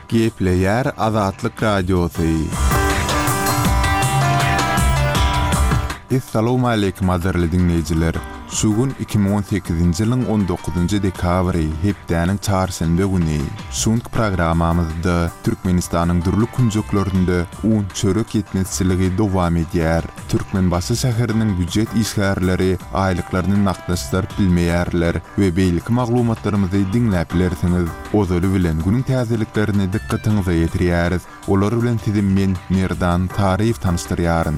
Gepleyer Azatlyk Radiosu. Assalamu alaykum azarly dinleyijiler. Şugun 2018-nji ýylyň 19-njy dekabry hepdäniň çarşembe güni. Şuň programamyzda Türkmenistanyň dürli kunjuklarynda un çörek ýetmezçiligi dowam edýär. Türkmenbaşy şäheriniň büdjet işgärleri aýlyklaryny nakdaşlar bilmeýärler we beýlik maglumatlarymyzy dinläp bilersiňiz. Ozaly bilen günüň täzeliklerini dikkatiňize ýetirýäris. Olar bilen sizin men Merdan Taryf tanıştyrýaryn.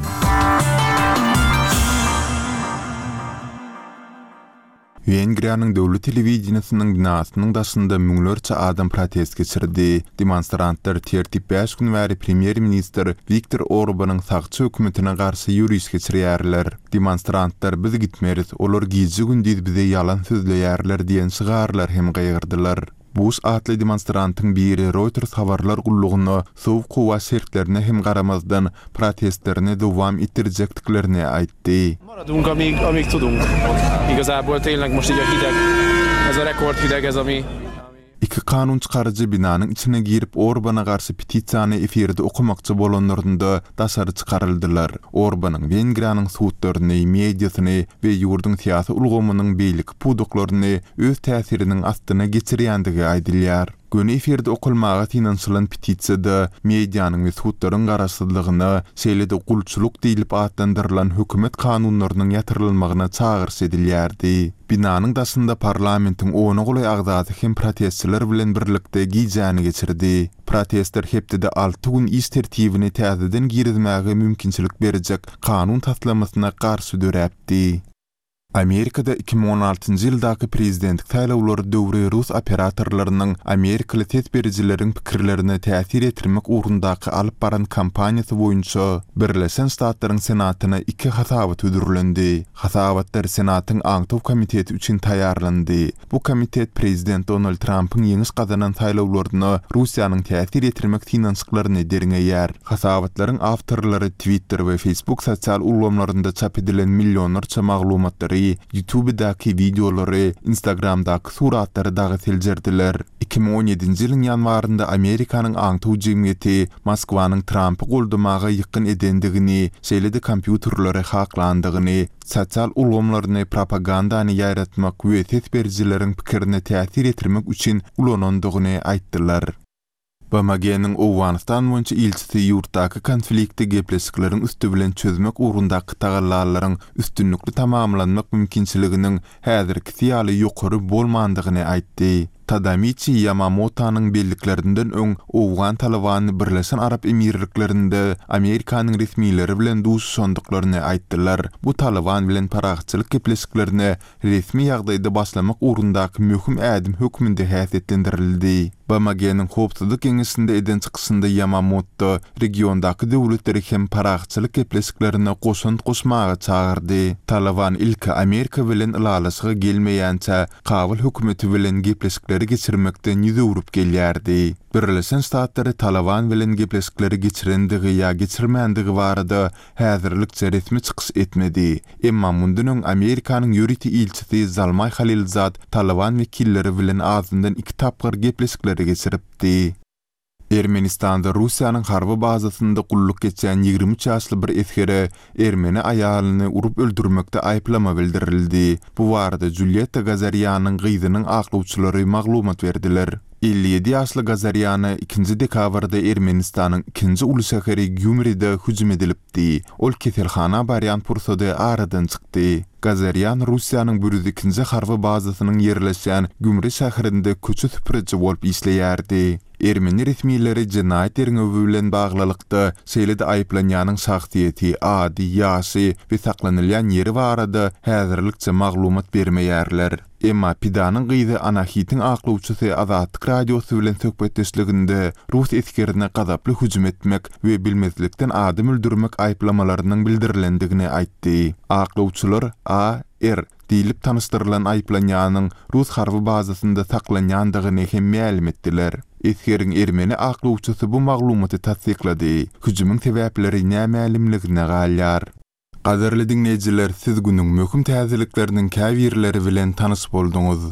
Wengriýanyň döwlet telewizionynyň binasynyň daşynda müňlerçe adam protest geçirdi. Demonstrantlar 35 gün bäri premier minister Viktor Orbanyň sagçy hökümetine garşy ýürüýüş geçirýärler. Demonstrantlar biz gitmeris, olar gizli gündüz bize yalan sözleýärler diýen şygarlar hem gaýyrdylar. Bu atly demonstrantyň biri Reuters habarlar gullugyny sowuk gowa şertlerine hem garamazdan protestlerini dowam etdirjekdiklerini aýtdy. Maradunk, amíg tudunk. Igazából tényleg most így a hideg, ez a rekordhideg, ez ami... İki kanun çıkarıcı binanın içine girip Orbana karşı petisiýany efirde okumakçı bolanlarında daşary çıkarıldılar. Orbanyň Wengriýanyň suwtlaryny, mediasyny we ýurdun siýasy ulgamynyň beýlik puduklaryny öz täsiriniň astyna geçirýändigi aýdylýar. Göni efirde okulmağa tinançylan petisiýada medianyň we suwtlaryň garaşsyzlygyny, şeýlede gulçuluk diýilip adlandyrylan hökümet kanunlarynyň ýatyrylmagyna çağırş edilýärdi. Binanyň daşynda parlamentiň ony golay agdaty hem protestçiler bilen birlikde giýjäni geçirdi. Protestler hepde 6 gün iş tertibini täzeden girizmäge mümkinçilik berjek kanun taslamasyna garşy döräpdi. Amerikada 2016-njy ýyldaky prezidentlik saýlawlary döwri Rus operatorlarynyň Amerikaly tetberjileriň pikirlerini täsir etdirmek ugrundaky alyp baran kampaniýasy boýunça Birleşen Ştatlaryň Senatyna 2 hasabat ödürlendi. Hasabatlar Senatyň Aňtaw komiteti üçin taýarlandy. Bu komitet prezident Donald Trump'yň ýeňiş gazanan saýlawlaryny Russiýanyň täsir etdirmek finansyklaryny derňeýär. Hasabatlaryň awtorlary Twitter we Facebook sosial ulgamlarynda çap edilen millionlarça maglumatlary, YouTube'daki videolary, Instagram'daki suratlary dagy siljerdiler. 2017-nji ýylyň ýanwarynda Amerikanyň Aňtaw jemgyýeti Moskwanyň Trumpy goldamaga ýykyn edendigini, şeýlede kompýuterlary haklandygyny, sosial ulgamlaryny propagandany ýaratmak we tetberjileriň pikirini täsir etdirmek üçin ulanandygyny aýtdylar. Bamagenin Owganistan boýunça ilçisi ýurtdaky konflikti gepleşikleriň üstü bilen çözmek ugrundaky tagallalaryň üstünlükli tamamlanmak mümkinçiliginiň häzirki ýaly ýokary bolmandygyny aýtdy. Tadamichi Yamamota'nın belliklerinden öň Owgan Talabany Birleşen Arap Emirliklerinde Amerikanyň resmiýleri bilen duşandyklaryny aýtdylar. Bu Taliban bilen paragçylyk gepleşiklerini resmi ýagdaýda başlamak ugrundaky möhüm ädim hökmünde häsiýetlendirildi. Bamagenin howpsuzlyk keňeşinde eden çykyşynda Yamamoto regiondaky döwletleri hem paragçylyk gepleşiklerine goşmaga çağırdy. Taliban ilki Amerika bilen ilalaşyga gelmeýänçe kabyl hökümeti bilen gepleşikleri geçirmekden ýüzüp gelýärdi. Birleşen Ştatlary Taliban bilen gepleşikleri geçirendigi ýa geçirmendigi barada häzirlikçe resmi çykyş etmedi. Emma mundan Amerikanyň ýöriti ilçisi Zalmay Halilzad Taliban wekilleri bilen azyndan 2 tapgyr gepleşikleri geçiripdi. Ermenistanda Russiýanyň harby bazasynda gulluk geçen 23 ýaşly bir esgere ermeni aýalyny urup öldürmekde aýplama bildirildi. Bu barada Julieta Gazarianyň gyzynyň aklawçylary maglumat berdiler. 57 ýaşly Gazariany 2-nji dekabrda Ermenistanyň 2-nji uly şäheri Gümride hüjüm edilipdi. Ol keselhana barýan pursada aradan çykdy. Gazarian Russiýanyň 102-nji harby bazasynyň ýerleşýän Gümri şäherinde köçü süpüriji bolup işleýärdi. Ermeni resmiýetleri jinayet ýerine bilen baglylykda şeýlede aýplanýanyň şahsiýeti, ady, ýaşy we saklanylýan ýeri barada häzirlikçe maglumat bermeýärler. Emma Pidanyň gyzy Anahitin aklawçysy Azatlyk Radiosu bilen söhbetdeşliginde Rus eskerine gazaply hüjüm etmek we bilmezlikden adam öldürmek aýplamalarynyň bildirilendigini aýtdy. Aklawçylar A.R. diýilip tanıştyrılan aýplanýanyň Rus harby bazasynda saklanýandygyny hem ma'lum etdiler. Eskeriň ermeni aklawçysy bu maglumaty tasdiklady. Hüjümüň sebäpleri nämelimligine galýar. Qadarly dinleyijiler, siz günüň möhüm täzelikleriniň käbirleri bilen tanış bolduňuz.